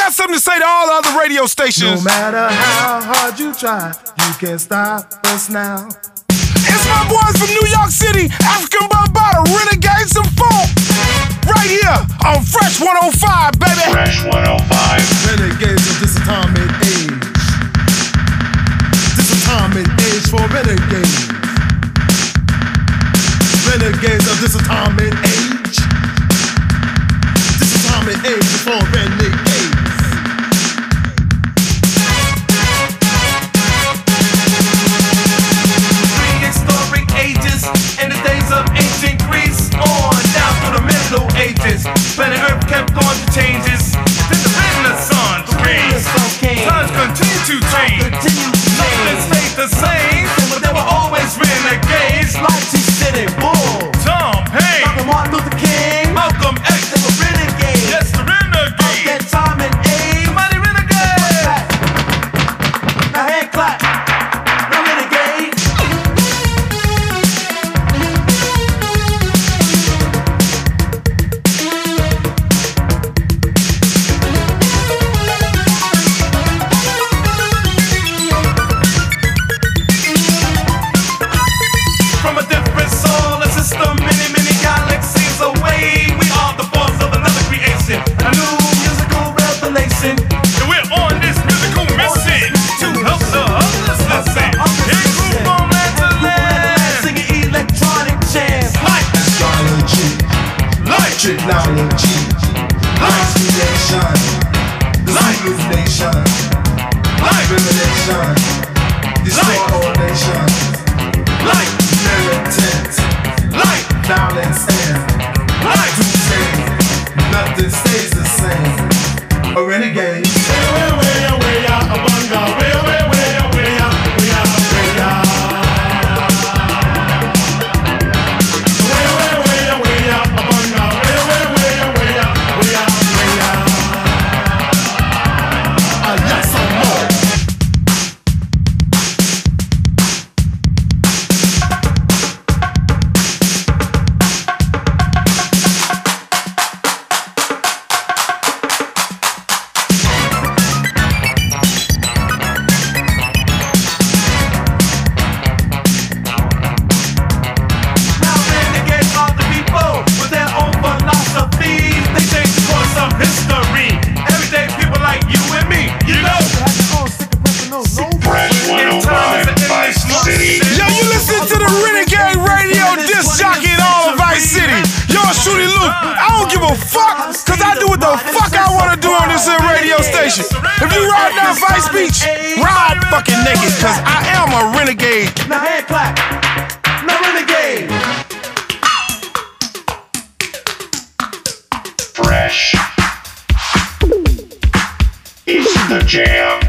got something to say to all the other radio stations. No matter how hard you try, you can't stop us now. It's my boys from New York City, African Bambaataa, Renegades and Funk. Right here on Fresh 105, baby. Fresh 105. Renegades of this atomic age. This atomic age for renegades. Renegades of this atomic age. This atomic age is for renegades. Prehistoric ages and the days of ancient Greece on down through the Middle Ages. Planet Earth kept going through changes. Then the Renaissance reigns. Times continue to change. Nothing stayed the same, but there were always renegades. Like T-City Bull, Tom Hanks, Dr. Martin Luther King, Malcolm X, they were renegades. yes, the Of renegade. that time and age. Somebody renegade. Now hand clap. Now renegade. From a different solar system, many galaxies away. We are the force of another creation, a new musical revelation. And we're on this musical mission to help the others listen. Hey, group on land to land. Singing electronic jams. Like, Astrology, like, technology, creation, the Zulu nation, revelation, destroy all nations, like, militant, like, violence and like. crusade. Nothing stays the same. A renegade. Now renegades are the people with their own philosophies. They change the course of history. Everyday people like you and me, you know. Fresh 105 Vice City. Yo, you listen to the Renegade Radio disc jockey in all of Vice City. Yo, Shooty Luke, I don't give a fuck, cause I do what the fuck I wanna do on this radio station. If you ride down Vice Beach, ride fucking naked, cause I am a renegade. Now hand clap. Now renegade. Fresh. It's the jam.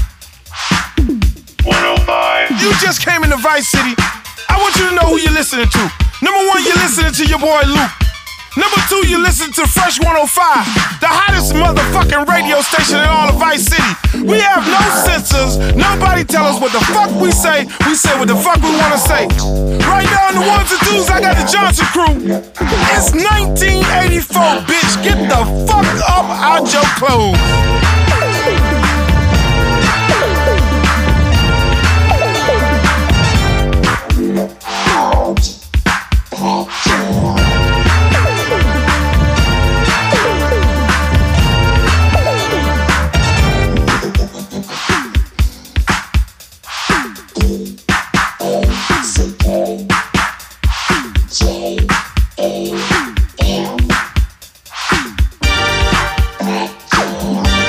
105. You just came into Vice City. I want you to know who you're listening to. Number one, you're listening to your boy Luke. Number two, you listen to Fresh 105, the hottest motherfucking radio station in all of Vice City. We have no censors. Nobody tell us what the fuck we say. We say what the fuck we want to say. Right now in the ones and twos, I got the Johnson crew. It's 1984, bitch. Get the fuck up out your clothes. J-A-M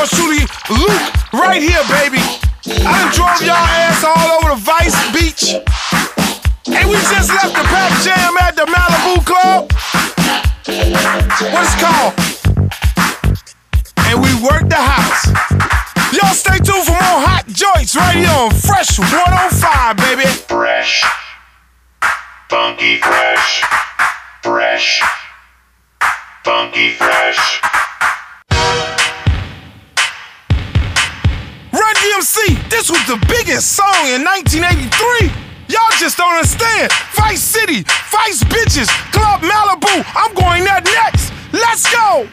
yours truly, Luke, right here, baby. I done drove y'all ass all over the Vice Beach. And we just left the Pac Jam at the Malibu Club. What it's called? And we worked the house. Y'all stay tuned for more hot joints right here on Fresh 105, baby. Fresh. Funky fresh. Fresh. Funky fresh. Run DMC, this was the biggest song in 1983. Y'all just don't understand. Vice City, Vice Bitches, Club Malibu. I'm going there next. Let's go.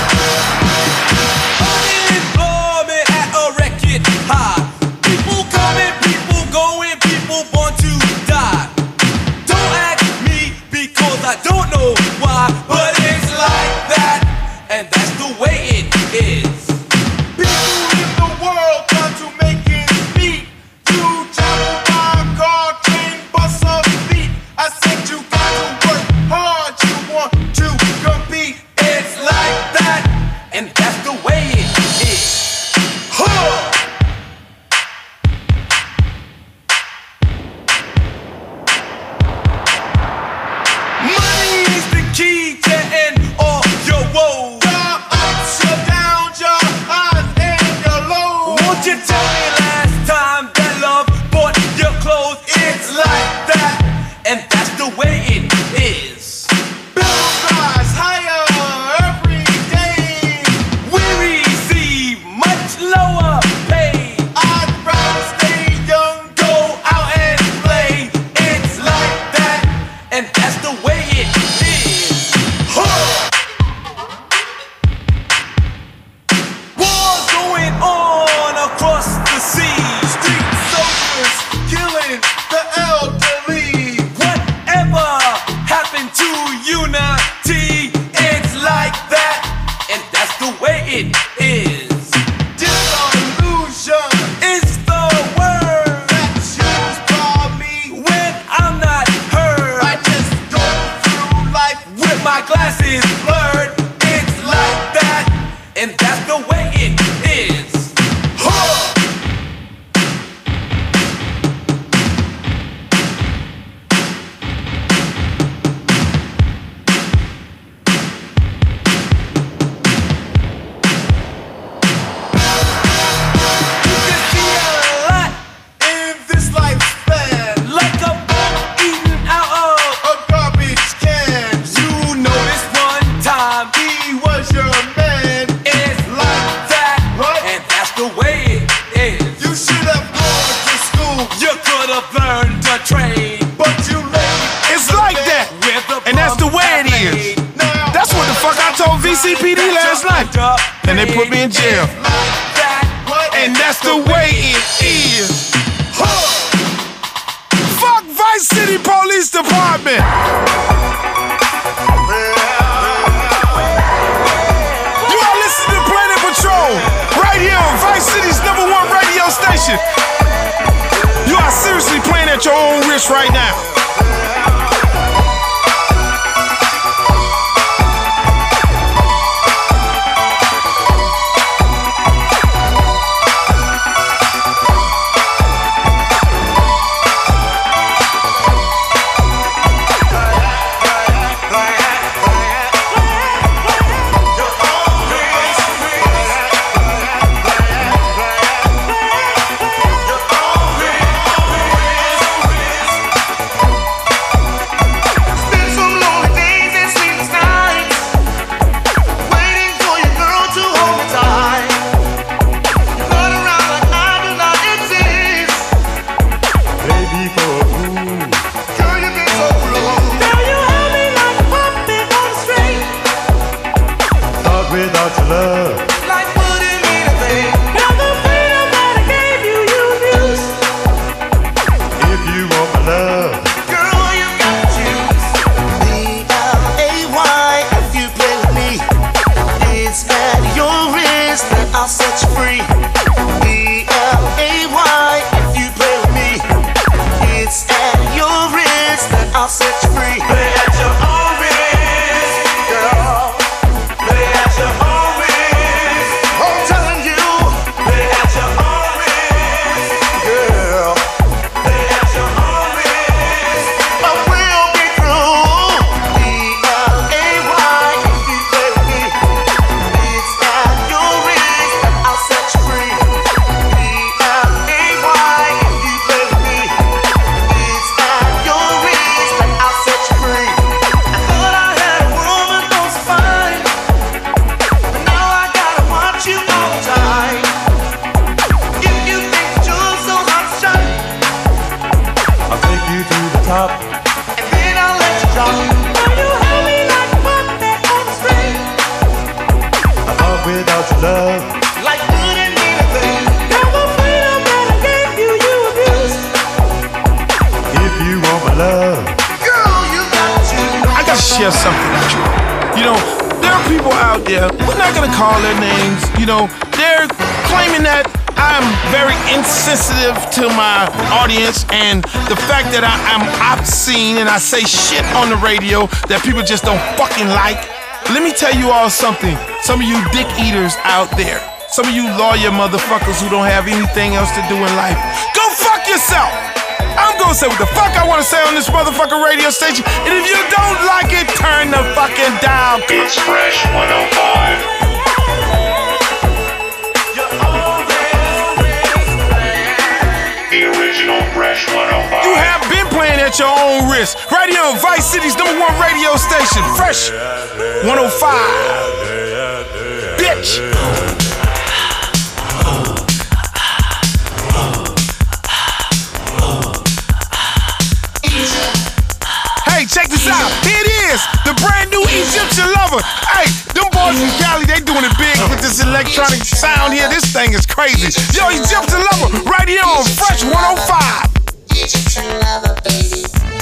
Unemployment at a record high. People coming, people going, people born to die. Don't ask me because I don't know why, but it's like that, and that's the way it is. People in the world come to make ends meet. You travel by car, train, bus, or feet. I said you got to work hard. You want to compete. It's like that, and that's the way it is. Huh. Money is the key to end all your woes. Your ups, your downs, your highs, and your lows. Won't you tell me last time that love bought your clothes? It's like that, and that's the way it is. Bills rise higher every day. We receive much lower pay. I'd rather stay young, Go out and play. It's like that, and that's the way it is. Huh. Wars going on across the sea. street soldiers killing the elderly. Whatever happened to unity? It's like that, and that's the way it is. Disillusion It's the word that's used by me. when I'm not heard. I just go through life With my glasses blurred, it's like that, and that's the way it is. Huh. You can see a lot in this lifespan. like a bum eaten out of. A garbage can. You noticed one time He was your man. it's like that, What? and that's the way it is. You should have gone to school, You could have learned a trade but you late. It's like that. with the And that's the bum way it is. athlete. Now That's what the fuck I told VCPD last night. And they put me in jail. Like that, And that's the way it is. Fuck Vice City Police Department. You are listening to Planet Patrol right here on Vice City's #1 radio station. You are seriously playing at your own risk right now. without your love. Like good and anything. Girl, the freedom that I gave you, you abused. If you want my love, Girl, you got to know. I gotta share something with you. You know, there are people out there, we're not gonna call their names, you know, they're claiming that I'm very insensitive to my audience and the fact that I'm obscene and I say shit on the radio that people just don't fucking like. Let me tell you all something. Some of you dick eaters out there, some of you lawyer motherfuckers who don't have anything else to do in life, go fuck yourself. I'm gonna say what the fuck I wanna say on this motherfucking radio station, and if you don't like it, turn the fucking dial. It's Fresh 105. The original Fresh 105. You have been playing at your own risk. Right here on Vice City's #1 radio station, Fresh 105. Bitch. Hey, check this out. Here it is, the brand new Egyptian Lover. Hey, them boys from Cali, they doing it big with this electronic sound here. This thing is crazy. Yo, Egyptian Lover, right here on Fresh 105. Egyptian Lover, baby.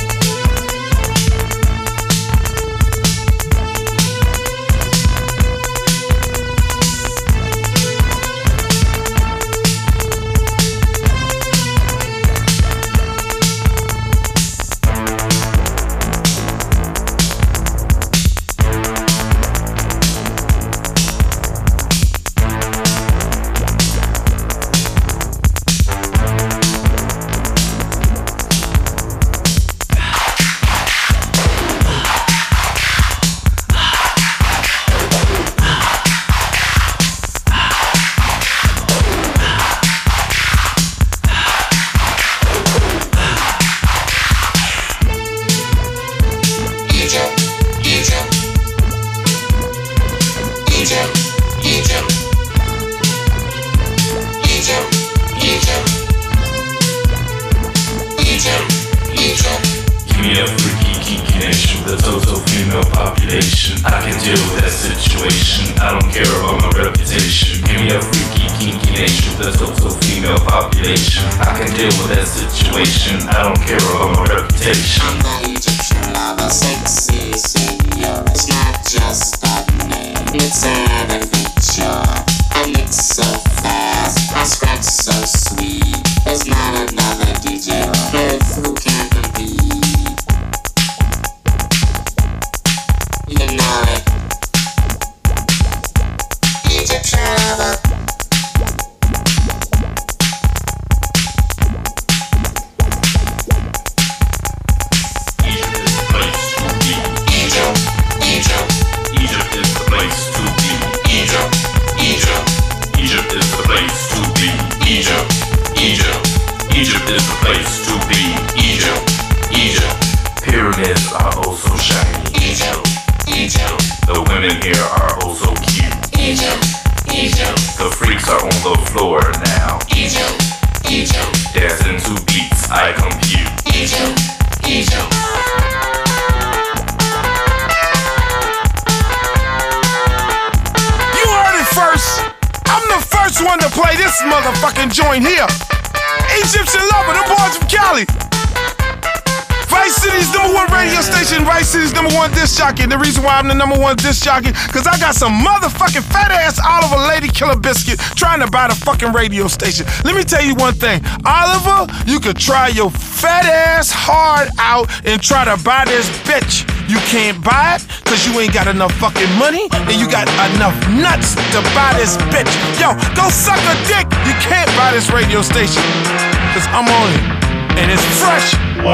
The reason why I'm the #1 disc jockey, cause I got some motherfucking fat ass Oliver Lady Killer Biscuit trying to buy the fucking radio station. Let me tell you one thing, Oliver, you could try your fat ass hard out and try to buy this bitch. You can't buy it cause you ain't got enough fucking money and you got enough nuts to buy this bitch. Yo, go suck a dick. You can't buy this radio station cause I'm on it and it's Fresh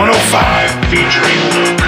105 featuring Luke.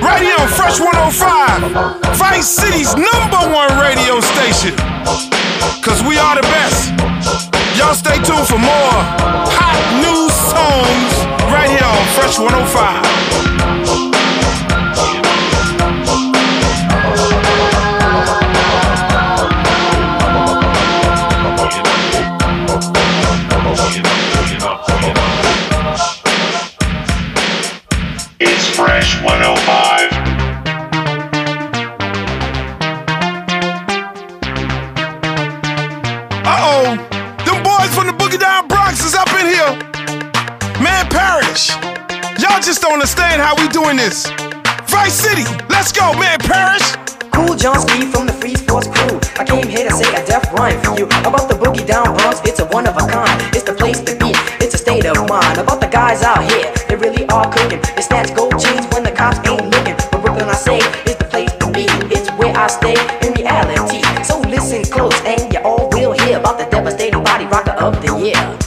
right here on Fresh 105, Vice City's #1 radio station. Cause we are the best. Y'all stay tuned for more hot new songs right here on Fresh 105. It's Fresh 105. Uh-oh, them boys from the Boogie Down Bronx is up in here. Man Parrish, y'all just don't understand how we doing this. Vice City, let's go, Man Parrish. Cool John Steve from the Free Sports crew. I came here to say a deaf rhyme for you. About the Boogie Down Bronx, it's a one of a kind. It's the place to be, it's a state of mind. About the guys out here, they really are cooking. They snatch gold chains when the cops ain't looking. But Brooklyn, I say, is the place to be. It's where I stay in reality. So listen close and you all will hear about the devastating body rocker of the year.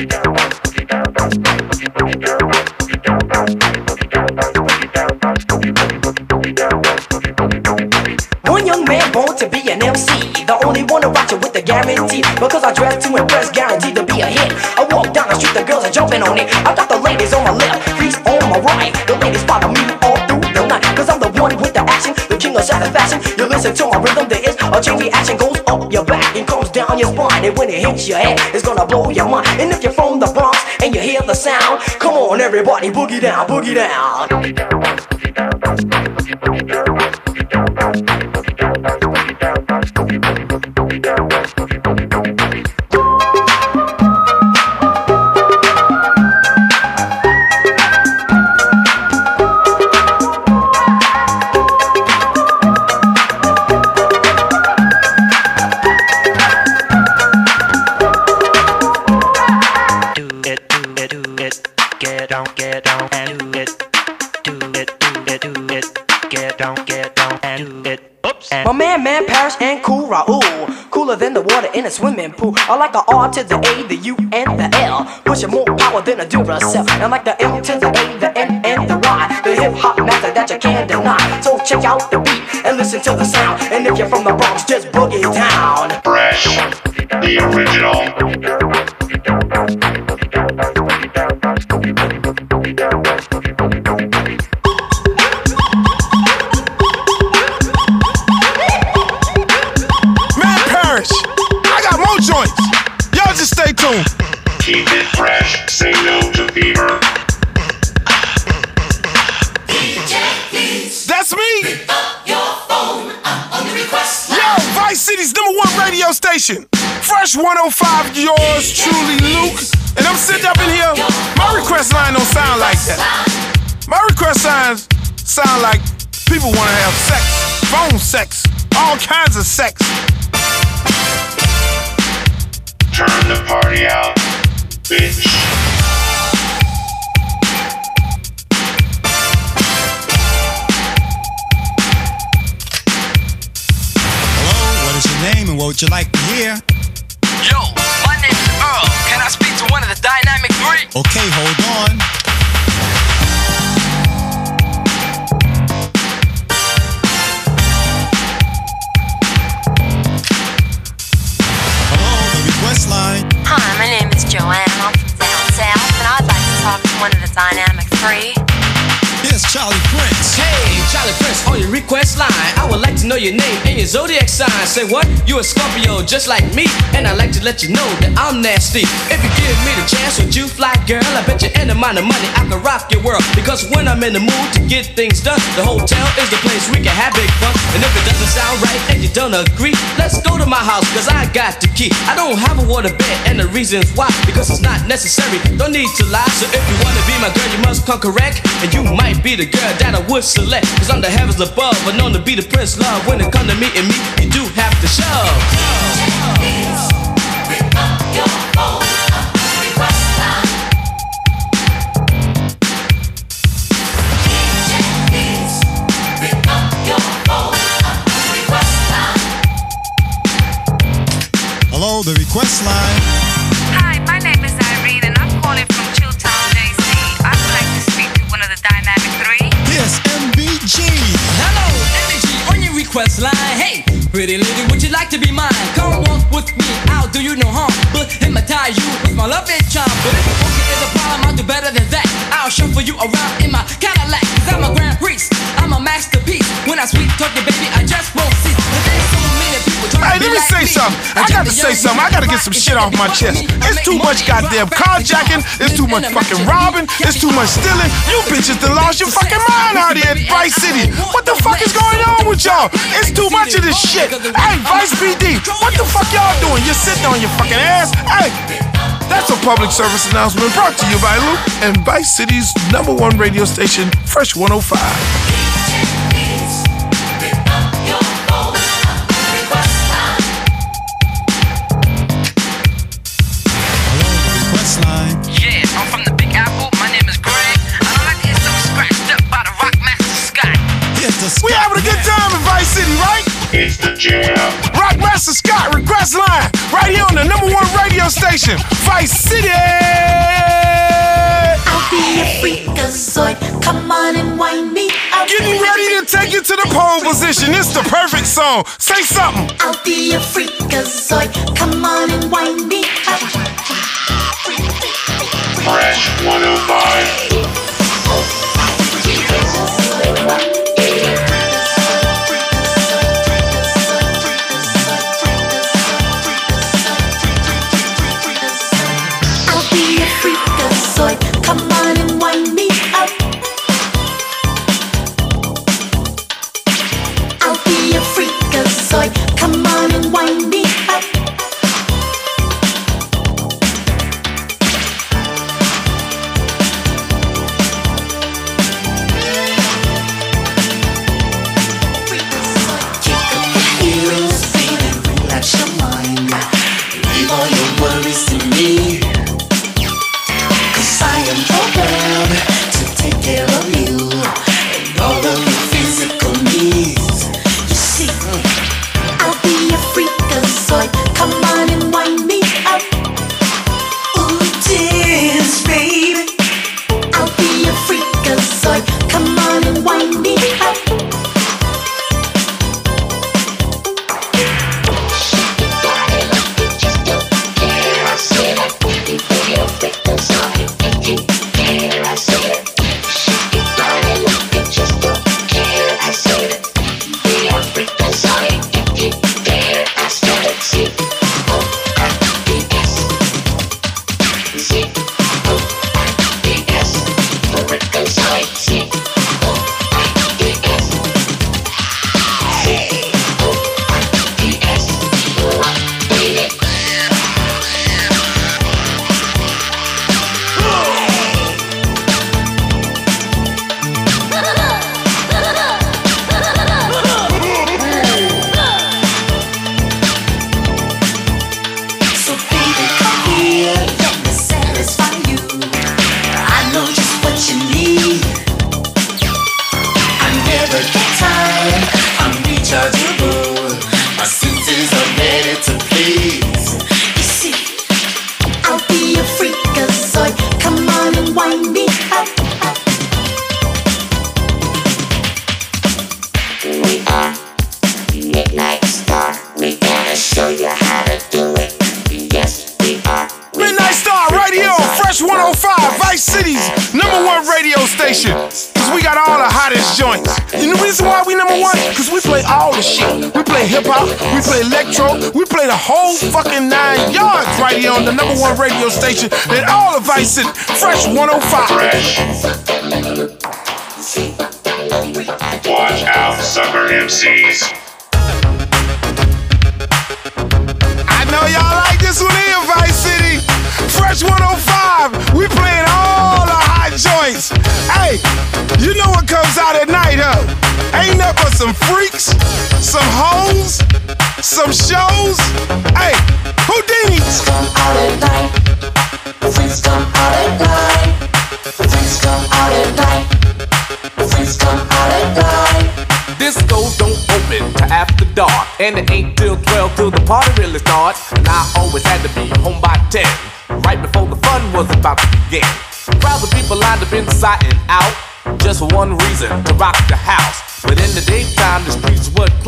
One young man born to be an MC, the only one to rock you with the guarantee. Because I dress to impress, guaranteed to be a hit. I walk down the street, the girls are jumping on it. I got the ladies on my left, freaks on my right. The ladies follow me all through the night. Cause I'm the one with the action, the king of satisfaction. You listen to my rhythm, there is a chain reaction. Goes up your back and comes down your spine. And when it hits your head, it's gonna blow your mind. And if you're from the Bronx and you hear the sound, come on everybody, boogie down, boogie down. My man Parrish and Cool Raul, cooler than the water in a swimming pool. I like the R to the A, the U and the L, pushing more power than a Duracell. And like the M to the A, the N and the Y, the hip hop master that you can't deny. So check out the beat and listen to the sound. And if you're from the Bronx, just boogie down. Fresh, the original. I got more joints. Y'all just stay tuned. Keep it fresh. Say no to fever. That's me. Yo, Vice City's #1 radio station. Fresh 105, yours truly, Luke. And I'm sitting up in here. My request line don't sound like that. My request lines sound like people want to have sex, phone sex, all kinds of sex. Turn the party out, bitch. Hello, what is your name and what would you like to hear? Yo, my name's Earl. Can I speak to one of the Dynamic 3? Okay, hold on. Hello, the request line. Hi, my name is Joanne. I'm from down south, and I'd like to talk to one of the Dynamic 3. Here's Charlie Prince. Hey, Charlie Prince on your request line. I would like to know your name and your zodiac sign. Say what? You a Scorpio just like me, and I'd like to let you know that I'm nasty. If you give me the chance, would you fly, girl? I bet you any amount of money I can rock your world. Because when I'm in the mood to get things done, the hotel is the place we can have big fun. And if it doesn't sound right and you don't agree, let's go to my house, cause I got the key. I don't have a water bed, and the reason's why, because it's not necessary. Don't need to lie. So if you wanna be my girl, you must come correct, and you might be the girl that I would select. Cause I'm the heavens above, but known to be the prince love. When it come to meeting me, you do have to shove. Pick up your phone, request line. Pick up your phone, request line. Hello, the request line. Hi, my name is Irene, and I'm calling from Chilltown, JC. I would like to speak to one of the Dynamic 3. Yes, MBG. request line. Hey, pretty lady, would you like to be mine? Come walk with me, I'll do you no harm, but hypnotize you with my love and charm. But if funky is a problem, I'll do better than that. I'll shuffle you around in my Cadillac, 'cause I'm a grand priest, I'm a masterpiece. When I sweet talk you, baby, I just won't cease. But there's so many people trying Hey, to let be me like say something. I gotta say something. I gotta get some shit off my chest. It's too much goddamn carjacking. It's too much fucking robbing. It's too much stealing. You bitches done lost your fucking mind out here in Vice City. What the fuck is going on with y'all? It's too much of this shit. Hey, Vice PD, what the fuck y'all doing? You're sitting on your fucking ass. Hey, that's a public service announcement brought to you by Luke and Vice City's #1 radio station, Fresh 105. Yeah, I'm from the Big Apple. My name is Greg. I don't like to get so scratched up by the rock master Scott. We having a good time in Vice City, right? It's the jam. Rockmaster Scott request line right here on the #1 radio station, Vice City. I'll be a freakazoid. Come on and wind me out. Getting ready to take you to the pole position. It's the perfect song. Say something. I'll be a freakazoid. Come on and wind me out. Fresh 105. I'll be a freakazoid. Come on and wind me up. I'll be a freakazoid. Come on and wind me up. Fresh 105, Vice City's #1 radio station. Cause we got all the hottest joints. And the reason why we #1? Cause we play all the shit. We play hip hop, we play electro, we play the whole fucking 9 yards right here on the #1 radio station in all of Vice City. Fresh 105. Watch out, sucker MCs. I know y'all like this one here, Vice City. Fresh 105, we playing all the hot joints. Hey, you know what comes out at night, huh? Ain't that but some freaks, some hoes, some shows. Hey, Houdini. Freaks come out at night. Freaks come out at night. Freaks come out at night. Freaks come out at night. Discos don't open till after dark, and it ain't till 12 till the party really starts. And I always had to be home by 10, right before the fun was about to begin. Crowds of people lined up inside and out, just for one reason, to rock the house. But in the daytime, the streets were clear.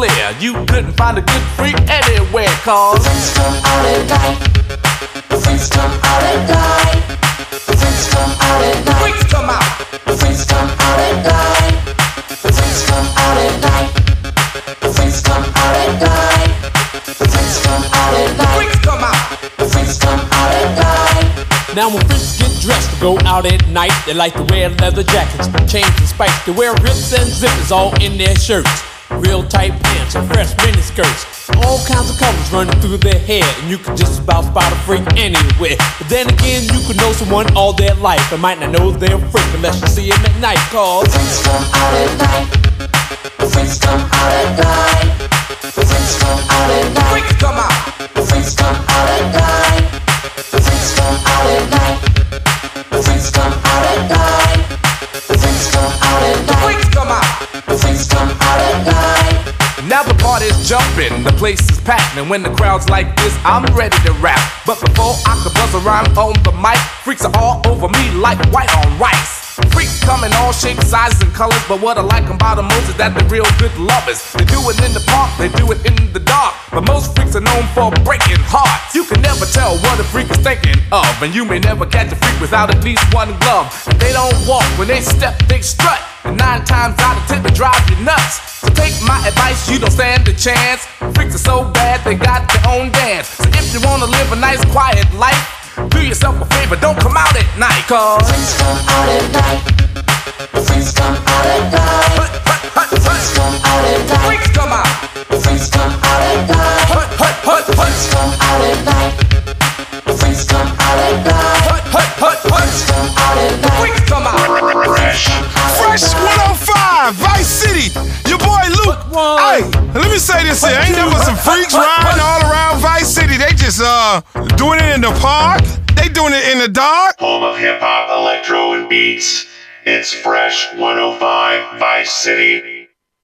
clear. You couldn't find a good freak anywhere, cause the freaks come out at night. The freaks come out at night. The freaks come out at night. Freaks come out. The freaks come out at night. The freaks come out at night. The freaks come out at night. The freaks come out at night. Freaks come out. The freaks come out at night. Now when freaks get dressed to go out at night, they like to wear leather jackets, chains and spikes. They wear rips and zippers all in their shirts, real tight pants and fresh mini skirts. All kinds of colors running through their hair, and you can just about spot a freak anywhere. But then again, you could know someone all their life and might not know they're a freak unless you see them at night, cause the freaks come out at night. The freaks come out at night. The freaks come out at night. Freaks come out. The freaks come out at night. The freaks come out at night. The freaks come out at night. The freaks come out at night. Freaks come out. The freaks come out at night. Now the party's jumping, the place is packed, and when the crowd's like this, I'm ready to rap. But before I can buzz around on the mic, freaks are all over me like white on rice. Freaks come in all shapes, sizes, and colors, but what I like about them most is that they're real good lovers. They do it in the park, they do it in the dark, but most freaks are known for breaking hearts. You can never tell what a freak is thinking of, and you may never catch a freak without at least one glove. They don't walk, when they step, they strut, and 9 times out of 10 they drive you nuts. So take my advice, you don't stand a chance. Freaks are so bad, they got their own dance. So if you wanna live a nice quiet life, do yourself a favor, don't come out at night, cause the freaks come out at night. The freaks come out at night. The freaks come out at night. Freaks come out. The freaks come out at night. The freaks come out at night. The freaks come out at night. The freaks come out at night. Freaks come out. Fresh 105, Vice City. Your boy Luke. Hey, let me say this here. Ain't never some freaks riding all around Vice City. They just doing it in the park. They doing it in the dark. Home of hip hop, electro, and beats. It's Fresh 105 Vice City.